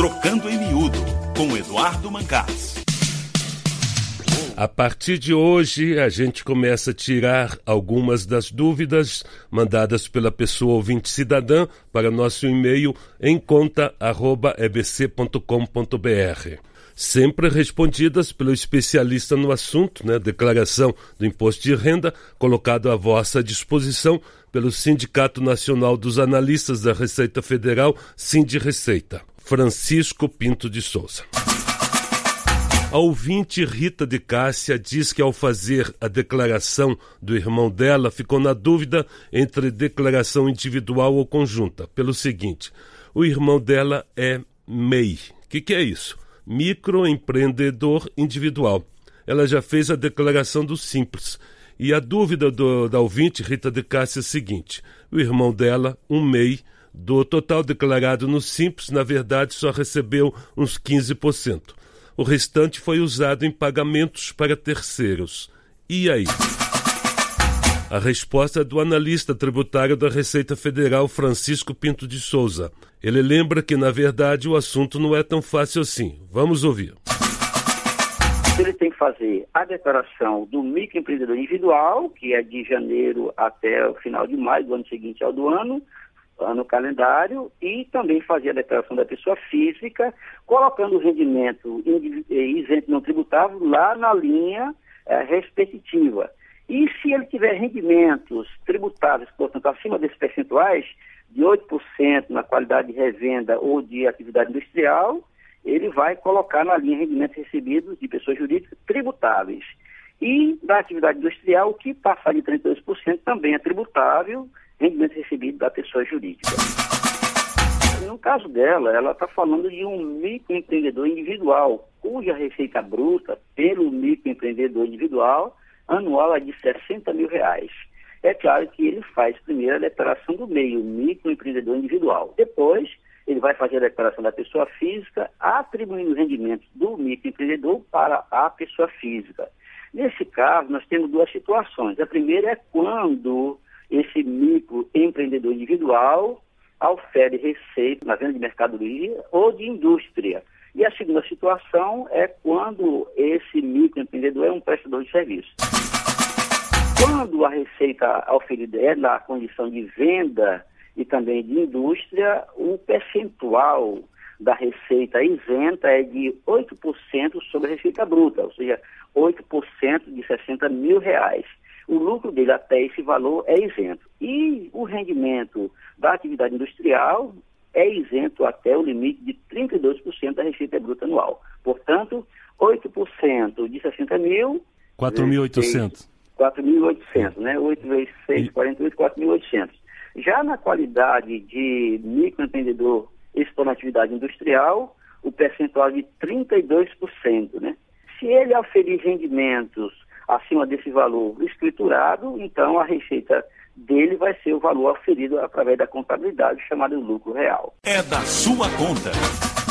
Trocando em Miúdo, com Eduardo Mancás. A partir de hoje, a gente começa a tirar algumas das dúvidas mandadas pela pessoa ouvinte cidadã para nosso e-mail em conta@ebc.com.br. Sempre respondidas pelo especialista no assunto, declaração do imposto de renda, colocado à vossa disposição pelo Sindicato Nacional dos Analistas da Receita Federal, Sindireceita, Francisco Pinto de Souza. A ouvinte Rita de Cássia diz que ao fazer a declaração do irmão dela, ficou na dúvida entre declaração individual ou conjunta, pelo seguinte: o irmão dela é MEI. O que é isso? Microempreendedor individual. Ela já fez a declaração do Simples. E a dúvida da ouvinte Rita de Cássia é a seguinte: o irmão dela, um MEI, do total declarado no Simples, na verdade só recebeu uns 15%. O restante foi usado em pagamentos para terceiros. E aí? A resposta é do analista tributário da Receita Federal, Francisco Pinto de Souza. Ele lembra que, na verdade, o assunto não é tão fácil assim. Vamos ouvir. Ele tem que fazer a declaração do microempreendedor individual, que é de janeiro até o final de maio do ano seguinte ao do ano calendário, e também fazer a declaração da pessoa física, colocando o rendimento isento não tributável lá na linha respectiva. E se ele tiver rendimentos tributáveis, portanto, acima desses percentuais, de 8% na qualidade de revenda ou de atividade industrial, ele vai colocar na linha rendimentos recebidos de pessoas jurídicas tributáveis. E da atividade industrial, o que passar de 32% também é tributável, rendimento recebido da pessoa jurídica. No caso dela, ela está falando de um microempreendedor individual, cuja receita bruta pelo microempreendedor individual anual é de R$60 mil. É claro que ele faz primeiro a declaração do MEI, o microempreendedor individual. Depois, ele vai fazer a declaração da pessoa física, atribuindo os rendimentos do microempreendedor para a pessoa física. Nesse caso, nós temos duas situações. A primeira é quando esse microempreendedor individual ofere receita na venda de mercadoria ou de indústria. E a segunda situação é quando esse microempreendedor é um prestador de serviço. Quando a receita oferida é na condição de venda e também de indústria, o percentual da receita isenta é de 8% sobre a receita bruta, ou seja, 8% de R$60 mil. O lucro dele até esse valor é isento. E o rendimento da atividade industrial é isento até o limite de 32% da receita bruta anual. Portanto, 8% de 60 mil... 4.800. 4.800, né? 8 vezes 6, 48, 4.800. Já na qualidade de microempreendedor expor na atividade industrial, o percentual é de 32%, né? Se ele oferir rendimentos acima desse valor escriturado, então a receita dele vai ser o valor oferido através da contabilidade chamada lucro real. É da sua conta.